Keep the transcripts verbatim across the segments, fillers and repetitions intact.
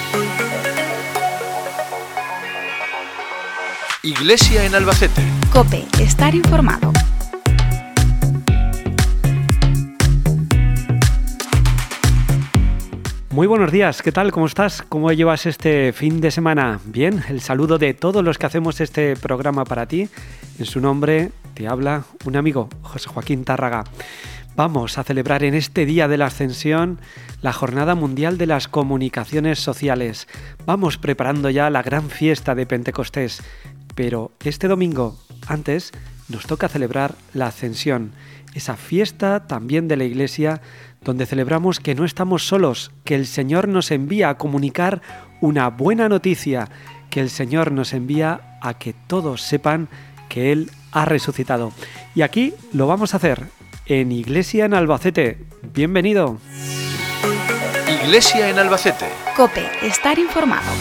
Iglesia en Albacete. COPE, estar informado. Muy buenos días, ¿qué tal? ¿Cómo estás? ¿Cómo llevas este fin de semana? Bien, el saludo de todos los que hacemos este programa para ti. En su nombre te habla un amigo, José Joaquín Tárraga. Vamos a celebrar en este Día de la Ascensión la Jornada Mundial de las Comunicaciones Sociales. Vamos preparando ya la gran fiesta de Pentecostés. Pero este domingo, antes, nos toca celebrar la Ascensión, esa fiesta también de la Iglesia, donde celebramos que no estamos solos, que el Señor nos envía a comunicar una buena noticia, que el Señor nos envía a que todos sepan que Él ha resucitado. Y aquí lo vamos a hacer en Iglesia en Albacete. Bienvenido. Iglesia en Albacete. COPE, estar informado.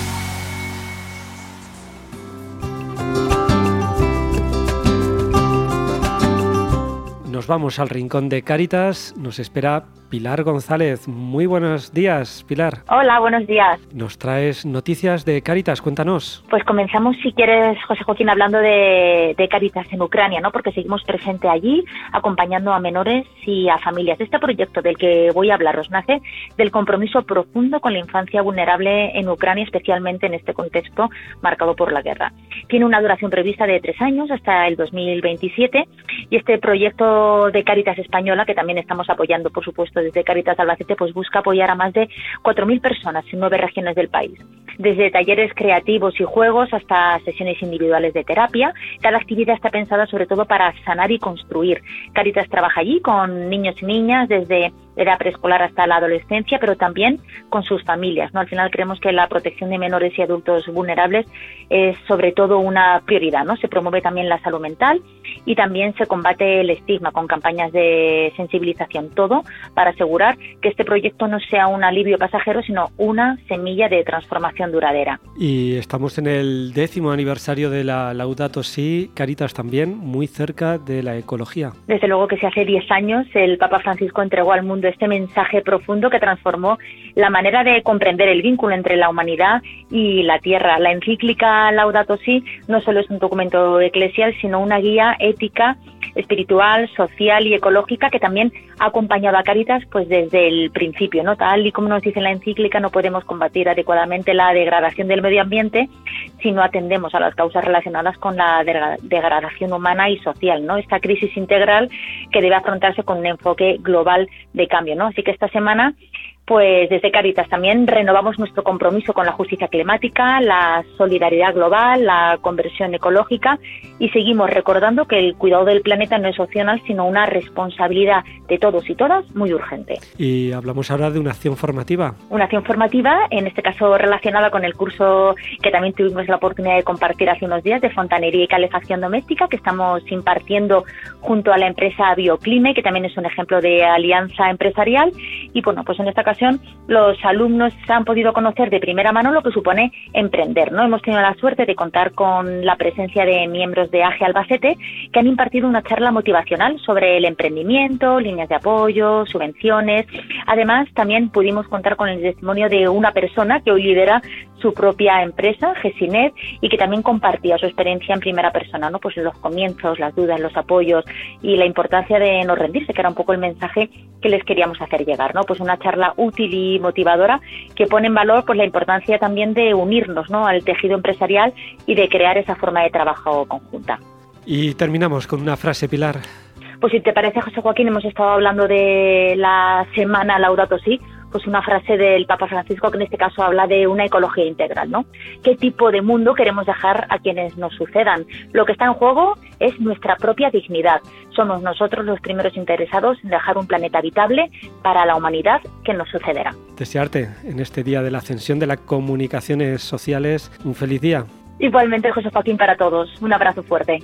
Nos vamos al rincón de Cáritas, nos espera Pilar González. Muy buenos días, Pilar. Hola, buenos días. Nos traes noticias de Cáritas, cuéntanos. Pues comenzamos, si quieres, José Joaquín, hablando de, de Cáritas en Ucrania, ¿no? Porque seguimos presente allí, acompañando a menores y a familias. Este proyecto del que voy a hablaros nace del compromiso profundo con la infancia vulnerable en Ucrania, especialmente en este contexto marcado por la guerra. Tiene una duración prevista de tres años, hasta el dos mil veintisiete, y este proyecto de Cáritas Española, que también estamos apoyando, por supuesto, desde Cáritas Albacete, pues busca apoyar a más de cuatro mil personas en nueve regiones del país. Desde talleres creativos y juegos hasta sesiones individuales de terapia, cada actividad está pensada sobre todo para sanar y construir. Cáritas trabaja allí con niños y niñas desde edad preescolar hasta la adolescencia, pero también con sus familias, ¿no? Al final creemos que la protección de menores y adultos vulnerables es sobre todo una prioridad, ¿no? Se promueve también la salud mental y también se combate el estigma con campañas de sensibilización, todo para asegurar que este proyecto no sea un alivio pasajero, sino una semilla de transformación duradera. Y estamos en el décimo aniversario de la Laudato Si, Cáritas también, muy cerca de la ecología. Desde luego que si hace diez años el Papa Francisco entregó al mundo este mensaje profundo que transformó la manera de comprender el vínculo entre la humanidad y la tierra. La encíclica Laudato Si no solo es un documento eclesial, sino una guía ética, espiritual, social y ecológica que también ha acompañado a Cáritas pues desde el principio, ¿no? Tal y como nos dice la encíclica, no podemos combatir adecuadamente la degradación del medio ambiente si no atendemos a las causas relacionadas con la degradación humana y social, ¿no? Esta crisis integral que debe afrontarse con un enfoque global de cambio, ¿no? Así que esta semana, pues desde Cáritas también renovamos nuestro compromiso con la justicia climática, la solidaridad global, la conversión ecológica y seguimos recordando que el cuidado del planeta no es opcional, sino una responsabilidad de todos y todas muy urgente. Y hablamos ahora de una acción formativa. Una acción formativa, en este caso relacionada con el curso que también tuvimos la oportunidad de compartir hace unos días de fontanería y calefacción doméstica que estamos impartiendo junto a la empresa Bioclime, que también es un ejemplo de alianza empresarial. Y bueno, pues en esta ocasión los alumnos han podido conocer de primera mano lo que supone emprender, ¿no? Hemos tenido la suerte de contar con la presencia de miembros de A G E Albacete que han impartido una charla motivacional sobre el emprendimiento, líneas de apoyo, subvenciones. Además, también pudimos contar con el testimonio de una persona que hoy lidera su propia empresa, Gesinet, y que también compartía su experiencia en primera persona, ¿no? Pues los comienzos, las dudas, los apoyos y la importancia de no rendirse, que era un poco el mensaje que les queríamos hacer llegar, ¿no? Pues una charla útil y motivadora que pone en valor pues la importancia también de unirnos, ¿no? Al tejido empresarial y de crear esa forma de trabajo conjunta. Y terminamos con una frase, Pilar. Pues si te parece, José Joaquín, hemos estado hablando de la semana Laudato Si, pues una frase del Papa Francisco que en este caso habla de una ecología integral, ¿no? ¿Qué tipo de mundo queremos dejar a quienes nos sucedan? Lo que está en juego es nuestra propia dignidad. Somos nosotros los primeros interesados en dejar un planeta habitable para la humanidad que nos sucederá. Desearte en este día de la ascensión de las comunicaciones sociales un feliz día. Igualmente, José Joaquín, para todos. Un abrazo fuerte.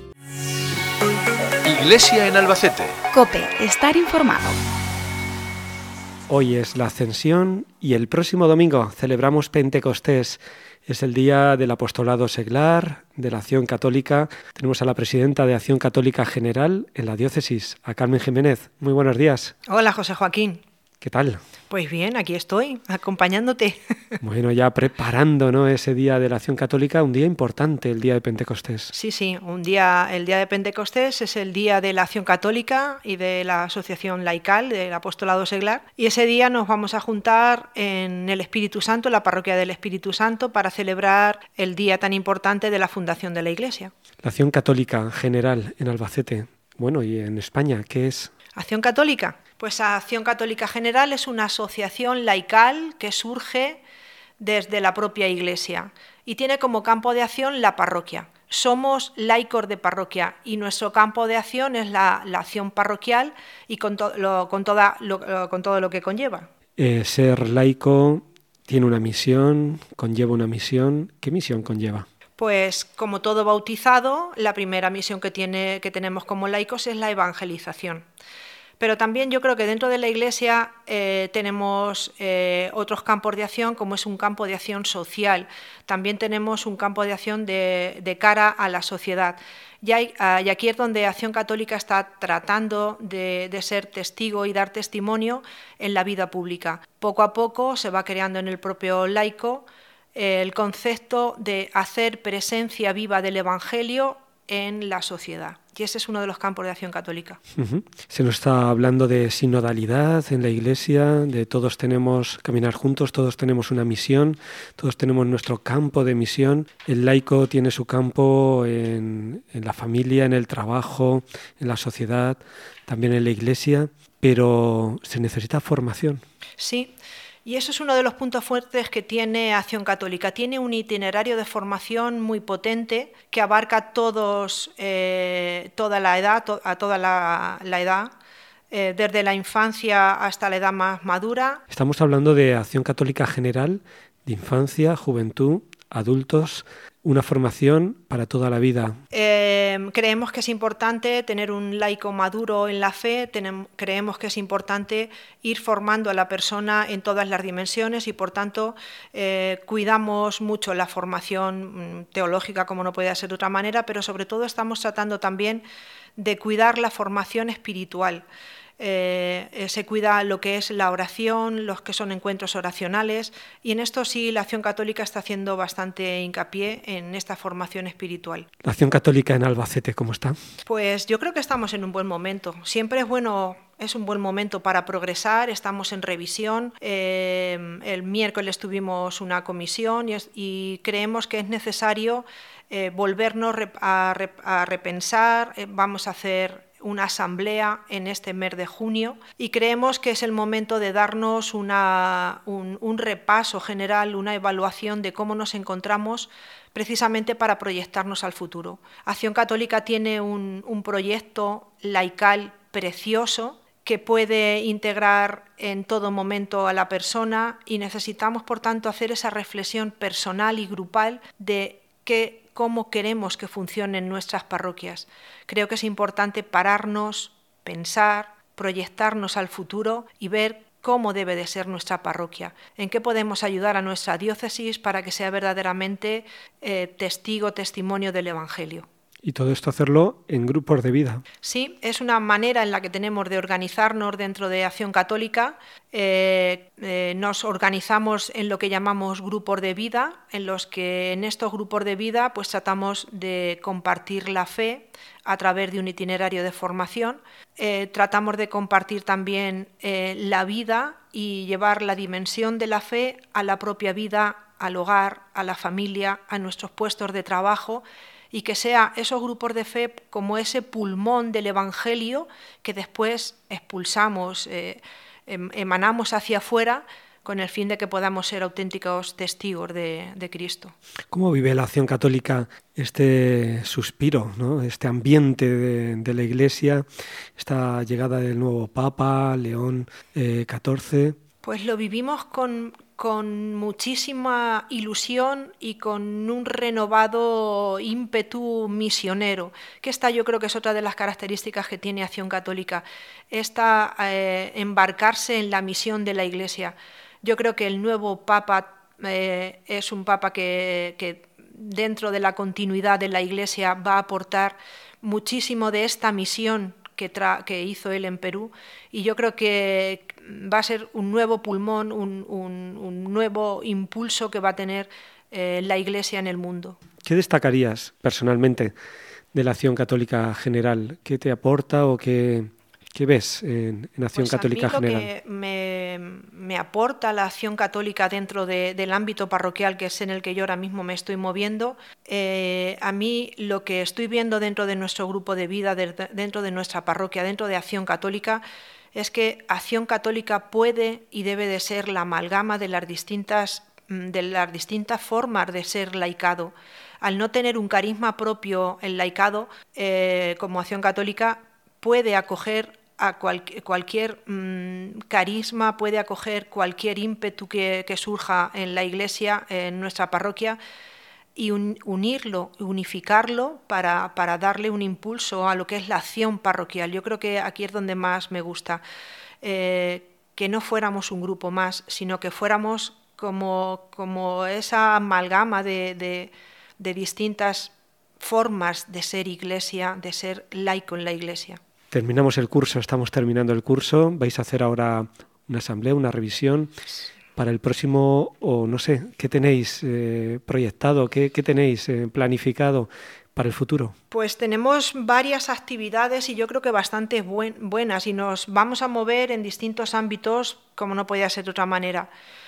Iglesia en Albacete. COPE, estar informado. Hoy es la Ascensión y el próximo domingo celebramos Pentecostés. Es el día del apostolado seglar, de la Acción Católica. Tenemos a la presidenta de Acción Católica General en la diócesis, a Carmen Jiménez. Muy buenos días. Hola, José Joaquín. ¿Qué tal? Pues bien, aquí estoy, acompañándote. Bueno, ya preparando, ¿no?, ese día de la Acción Católica, un día importante, el día de Pentecostés. Sí, sí, un día, el día de Pentecostés es el día de la Acción Católica y de la Asociación Laical del Apostolado Seglar. Y ese día nos vamos a juntar en el Espíritu Santo, la Parroquia del Espíritu Santo, para celebrar el día tan importante de la fundación de la Iglesia. La Acción Católica general en Albacete, bueno, y en España, ¿qué es? ¿Acción Católica? Pues Acción Católica General es una asociación laical que surge desde la propia Iglesia y tiene como campo de acción la parroquia. Somos laicos de parroquia y nuestro campo de acción es la, la acción parroquial y con, to, lo, con, toda, lo, con todo lo que conlleva. Eh, ser laico tiene una misión, conlleva una misión. ¿Qué misión conlleva? Pues como todo bautizado, la primera misión que, tiene, que tenemos como laicos es la evangelización. Pero también yo creo que dentro de la Iglesia eh, tenemos eh, otros campos de acción, como es un campo de acción social. También tenemos un campo de acción de, de cara a la sociedad. Y, hay, y aquí es donde Acción Católica está tratando de, de ser testigo y dar testimonio en la vida pública. Poco a poco se va creando en el propio laico eh, el concepto de hacer presencia viva del Evangelio en la sociedad. Y ese es uno de los campos de Acción Católica. Uh-huh. Se nos está hablando de sinodalidad en la Iglesia, de todos tenemos caminar juntos, todos tenemos una misión, todos tenemos nuestro campo de misión. El laico tiene su campo en, en la familia, en el trabajo, en la sociedad, también en la Iglesia, pero se necesita formación. Sí. Y eso es uno de los puntos fuertes que tiene Acción Católica. Tiene un itinerario de formación muy potente que abarca todos, eh, toda la edad, to- a toda la, la edad, eh, desde la infancia hasta la edad más madura. Estamos hablando de Acción Católica general, de infancia, juventud, adultos, una formación para toda la vida. Eh, creemos que es importante tener un laico maduro en la fe, tenemos, creemos que es importante ir formando a la persona en todas las dimensiones y por tanto eh, cuidamos mucho la formación teológica, como no podía ser de otra manera, pero sobre todo estamos tratando también de cuidar la formación espiritual. Eh, se cuida lo que es la oración, los que son encuentros oracionales y en esto sí la Acción Católica está haciendo bastante hincapié en esta formación espiritual. ¿La Acción Católica en Albacete cómo está? Pues yo creo que estamos en un buen momento. Siempre es bueno, es un buen momento para progresar, estamos en revisión. Eh, el miércoles tuvimos una comisión y, es, y creemos que es necesario eh, volvernos a, a repensar, eh, vamos a hacer una asamblea en este mes de junio y creemos que es el momento de darnos una, un, un repaso general, una evaluación de cómo nos encontramos precisamente para proyectarnos al futuro. Acción Católica tiene un, un proyecto laical precioso que puede integrar en todo momento a la persona y necesitamos, por tanto, hacer esa reflexión personal y grupal de qué cómo queremos que funcionen nuestras parroquias. Creo que es importante pararnos, pensar, proyectarnos al futuro y ver cómo debe de ser nuestra parroquia, en qué podemos ayudar a nuestra diócesis para que sea verdaderamente eh, testigo, testimonio del Evangelio. Y todo esto hacerlo en grupos de vida. Sí, es una manera en la que tenemos de organizarnos dentro de Acción Católica. Eh, eh, nos organizamos en lo que llamamos grupos de vida, en los que en estos grupos de vida pues tratamos de compartir la fe a través de un itinerario de formación. Eh, tratamos de compartir también eh, la vida y llevar la dimensión de la fe a la propia vida, al hogar, a la familia, a nuestros puestos de trabajo, y que sea esos grupos de fe como ese pulmón del Evangelio que después expulsamos, eh, emanamos hacia afuera con el fin de que podamos ser auténticos testigos de, de Cristo. ¿Cómo vive la Acción Católica este suspiro, ¿no?, este ambiente de, de la Iglesia, esta llegada del nuevo Papa, León eh, catorce? Pues lo vivimos con, con muchísima ilusión y con un renovado ímpetu misionero, que esta yo creo que es otra de las características que tiene Acción Católica, esta eh, embarcarse en la misión de la Iglesia. Yo creo que el nuevo Papa eh, es un Papa que, que dentro de la continuidad de la Iglesia va a aportar muchísimo de esta misión que, tra- que hizo él en Perú, y yo creo que va a ser un nuevo pulmón, un, un, un nuevo impulso que va a tener eh, la Iglesia en el mundo. ¿Qué destacarías personalmente de la Acción Católica General? ¿Qué te aporta o qué, qué ves en, en Acción pues Católica a mí lo General? que me, me aporta la Acción Católica dentro de, del ámbito parroquial, que es en el que yo ahora mismo me estoy moviendo, eh, a mí lo que estoy viendo dentro de nuestro grupo de vida, de, dentro de nuestra parroquia, dentro de Acción Católica, es que Acción Católica puede y debe de ser la amalgama de las distintas, de las distintas formas de ser laicado. Al no tener un carisma propio el laicado, eh, como Acción Católica puede acoger a cual, cualquier mmm, carisma, puede acoger cualquier ímpetu que, que surja en la Iglesia, en nuestra parroquia, y un, unirlo, unificarlo para, para darle un impulso a lo que es la acción parroquial. Yo creo que aquí es donde más me gusta, eh, que no fuéramos un grupo más, sino que fuéramos como, como esa amalgama de, de, de distintas formas de ser Iglesia, de ser laico en la Iglesia. Terminamos el curso, estamos terminando el curso, vais a hacer ahora una asamblea, una revisión. Para el próximo, o no sé, ¿qué tenéis eh, proyectado, qué, qué tenéis eh, planificado para el futuro? Pues tenemos varias actividades y yo creo que bastante buen, buenas, y nos vamos a mover en distintos ámbitos, como no podía ser de otra manera.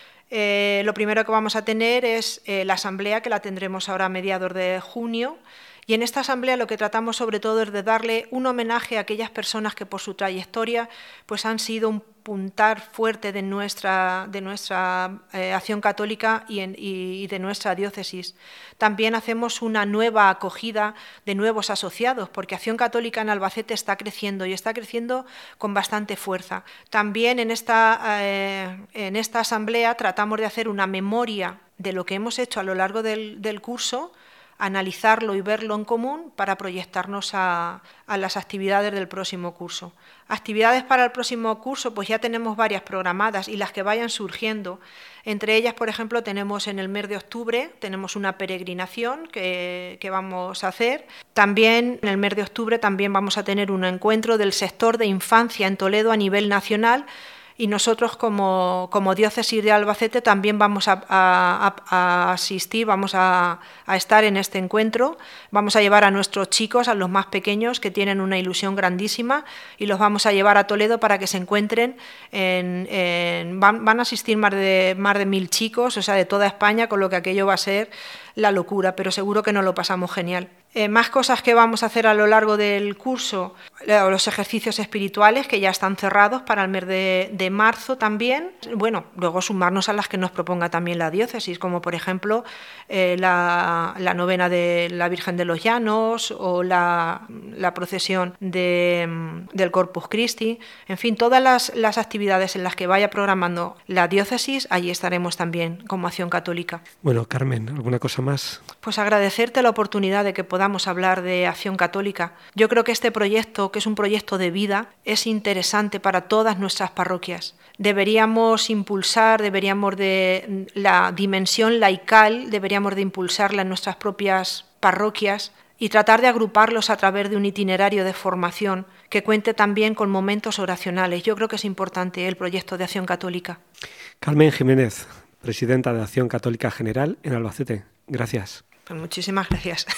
Eh, lo primero que vamos a tener es eh, la asamblea, que la tendremos ahora a mediados de junio, y en esta asamblea lo que tratamos sobre todo es de darle un homenaje a aquellas personas que por su trayectoria pues han sido un puntar fuerte de nuestra, de nuestra eh, acción católica y, en, y, y de nuestra diócesis. También hacemos una nueva acogida de nuevos asociados, porque Acción Católica en Albacete está creciendo y está creciendo con bastante fuerza. También en esta, eh, en esta asamblea tratamos de hacer una memoria de lo que hemos hecho a lo largo del, del curso, analizarlo y verlo en común para proyectarnos a, a las actividades del próximo curso. Actividades para el próximo curso, pues ya tenemos varias programadas y las que vayan surgiendo. Entre ellas, por ejemplo, tenemos en el mes de octubre, tenemos una peregrinación que, que vamos a hacer. También en el mes de octubre también vamos a tener un encuentro del sector de infancia en Toledo a nivel nacional, y nosotros como, como diócesis de Albacete también vamos a, a, a asistir, vamos a, a estar en este encuentro. Vamos a llevar a nuestros chicos, a los más pequeños, que tienen una ilusión grandísima, y los vamos a llevar a Toledo para que se encuentren. En, en, van, van a asistir más de, más de mil chicos, o sea, de toda España, con lo que aquello va a ser la locura, pero seguro que nos lo pasamos genial. Eh, más cosas que vamos a hacer a lo largo del curso, los ejercicios espirituales que ya están cerrados para el mes de, de marzo también. Bueno, luego sumarnos a las que nos proponga también la diócesis, como por ejemplo eh, la, la novena de la Virgen de los Llanos o la, la procesión de, del Corpus Christi. En fin, todas las, las actividades en las que vaya programando la diócesis, allí estaremos también como Acción Católica. Bueno, Carmen, ¿alguna cosa más? Pues agradecerte la oportunidad de que podamos hablar de Acción Católica. Yo creo que este proyecto, que es un proyecto de vida, es interesante para todas nuestras parroquias. Deberíamos impulsar, deberíamos de la dimensión laical, deberíamos de impulsarla en nuestras propias parroquias y tratar de agruparlos a través de un itinerario de formación que cuente también con momentos oracionales. Yo creo que es importante el proyecto de Acción Católica. Carmen Jiménez, presidenta de Acción Católica General en Albacete. Gracias. Pues muchísimas gracias.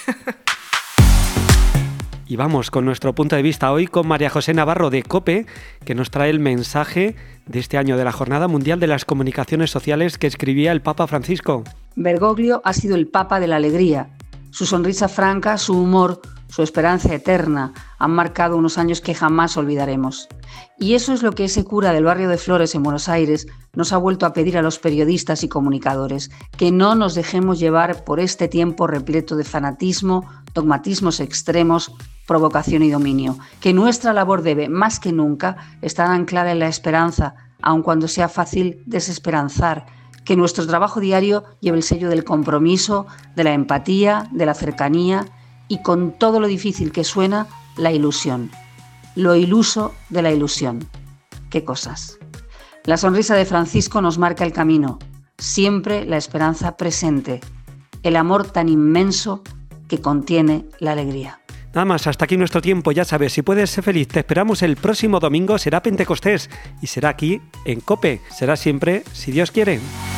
Y vamos con nuestro punto de vista hoy con María José Navarro de COPE, que nos trae el mensaje de este año de la Jornada Mundial de las Comunicaciones Sociales que escribía el Papa Francisco. Bergoglio ha sido el Papa de la alegría. Su sonrisa franca, su humor, su esperanza eterna han marcado unos años que jamás olvidaremos. Y eso es lo que ese cura del barrio de Flores en Buenos Aires nos ha vuelto a pedir a los periodistas y comunicadores, que no nos dejemos llevar por este tiempo repleto de fanatismo, dogmatismos extremos, provocación y dominio, que nuestra labor debe, más que nunca, estar anclada en la esperanza, aun cuando sea fácil desesperanzar, que nuestro trabajo diario lleve el sello del compromiso, de la empatía, de la cercanía y, con todo lo difícil que suena, la ilusión. Lo iluso de la ilusión. ¿Qué cosas? La sonrisa de Francisco nos marca el camino, siempre la esperanza presente, el amor tan inmenso que contiene la alegría. Nada más, hasta aquí nuestro tiempo. Ya sabes, si puedes ser feliz, te esperamos el próximo domingo. Será Pentecostés y será aquí en COPE. Será siempre, si Dios quiere.